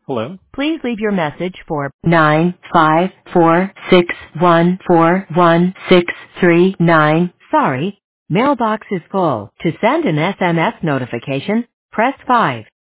Hello? Please leave your message for 95461411639. Sorry, mailbox is full. To send an SMS notification, press 5.